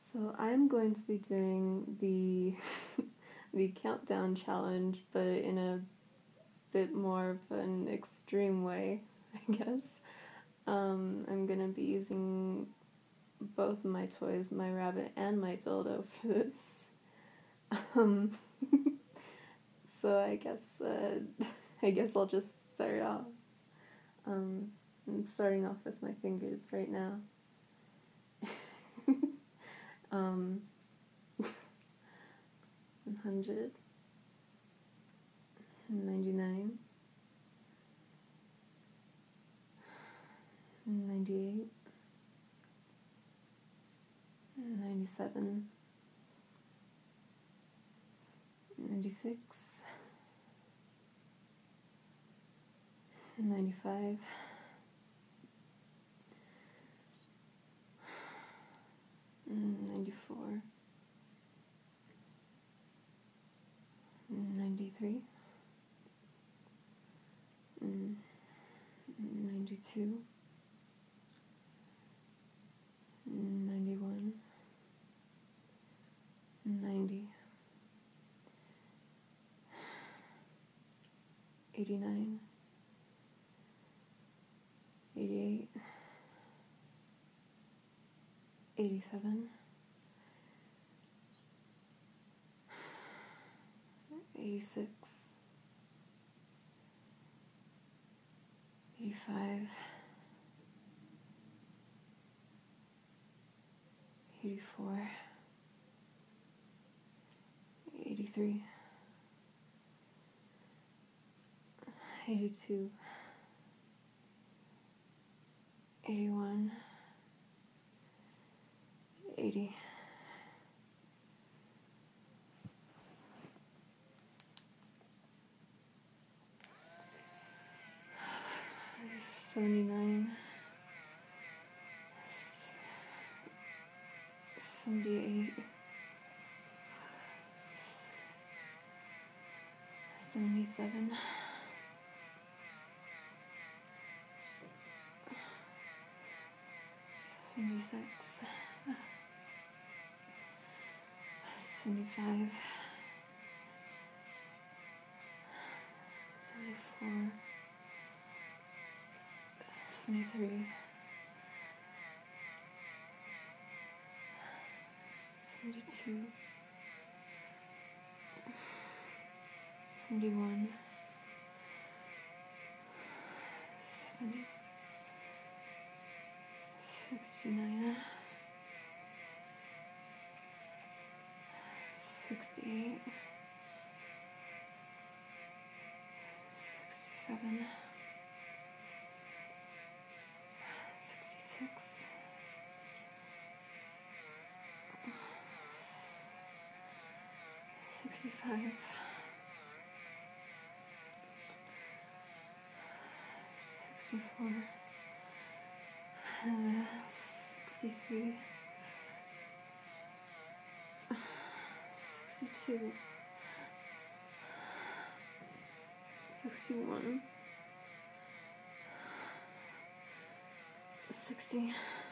So I'm going to be doing the the countdown challenge, but in a bit more of an extreme way, I guess. I'm gonna be using both my toys, my rabbit and my dildo, for this. Um, so I guess I'll just start off. I'm starting off with my fingers right now. 100, 99, 98, 97, 96, 95, 94, 93, 92, 91, 90, 89, 88, 87, 86, 85, 84, 83, 82, 81, 80, 79, 78, 77, 76, 75, 74, 73, 72, 71, 70, 69, 68, 67, 66, 65, 64, 63, 62, 61, 60,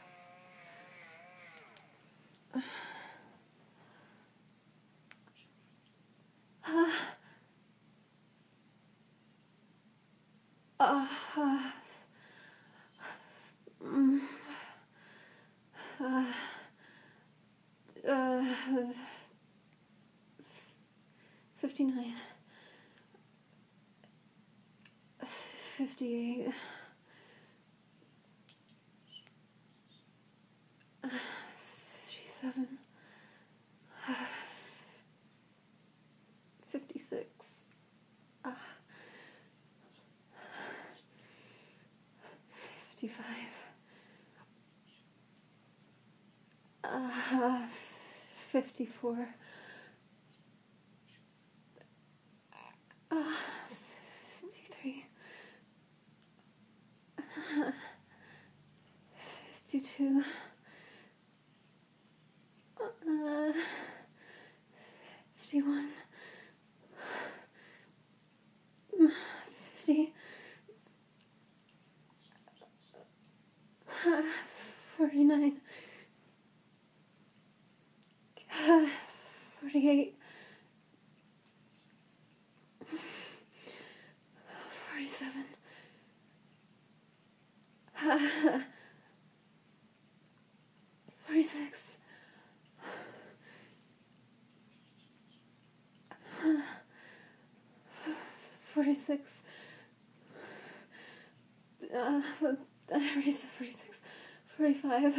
59, 58, 57, 56, 55, 54, 53, 52, 51, 50, 49, 48, 47, 46, 46, 46, 45,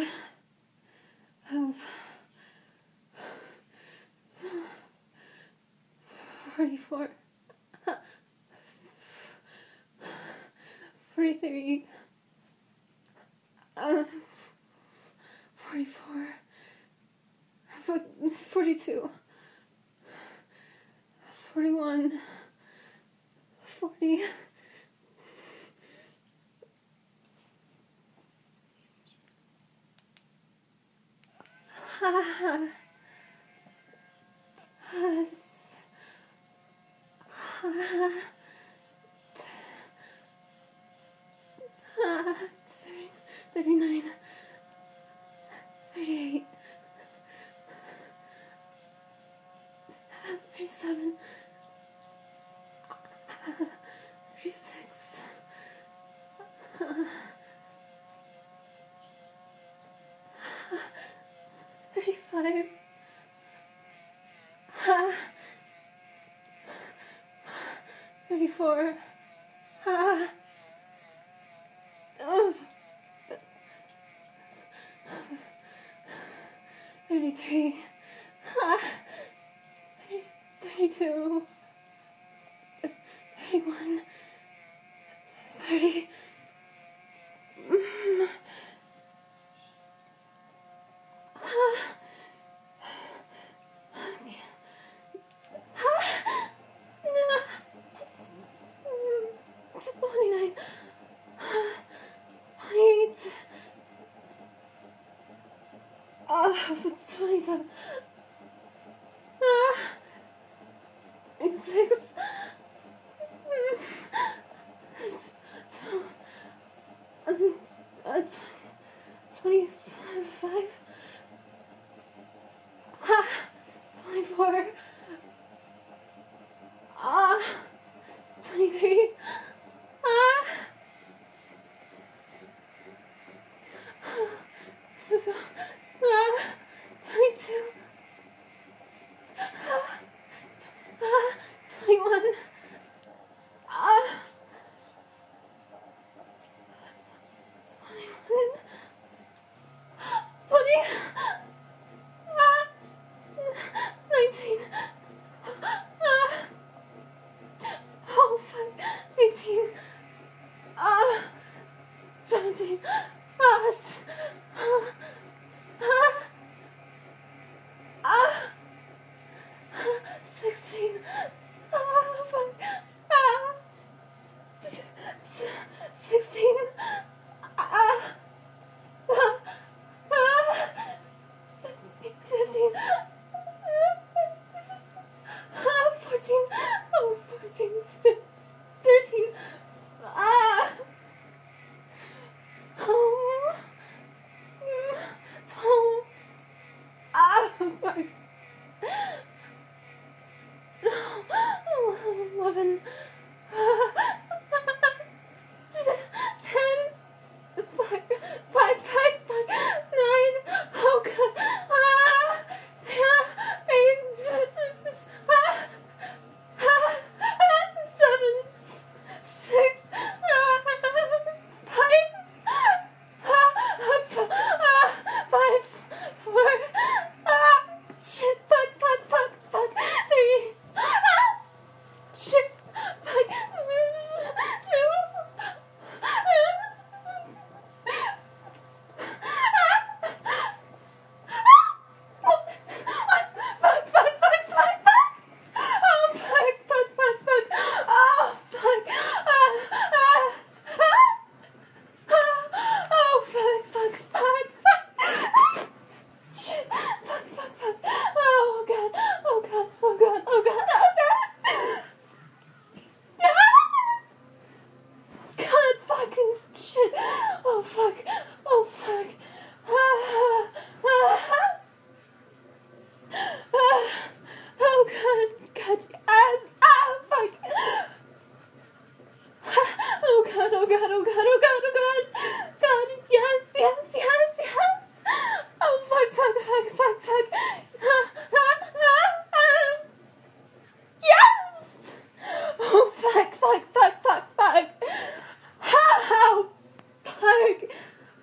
44, 43, 44, 42, 41, 40, 39, 38, 37, 36, 35, 34, 33, 32, 31, 30, 29, 28, 27, 26, 25, 24, 23, 22, 21, 20, 19, 18, 17, 16, 16, 15, 14, 14, 13, 14,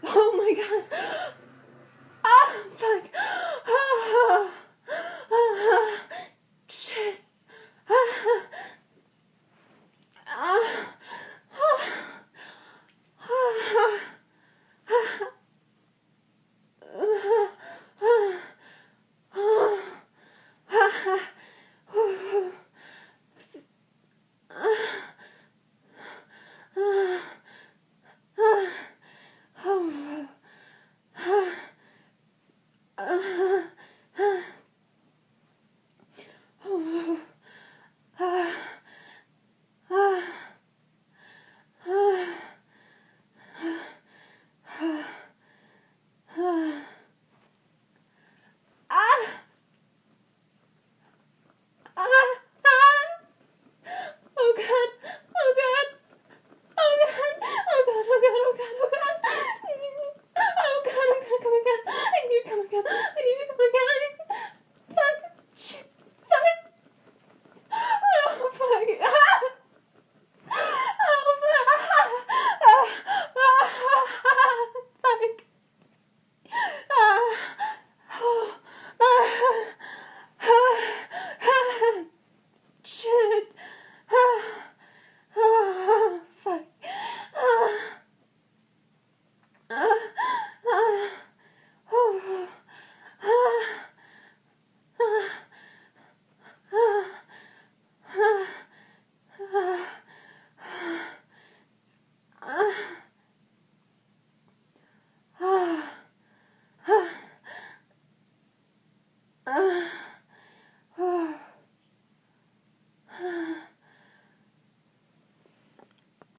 Oh my god. Ah, fuck.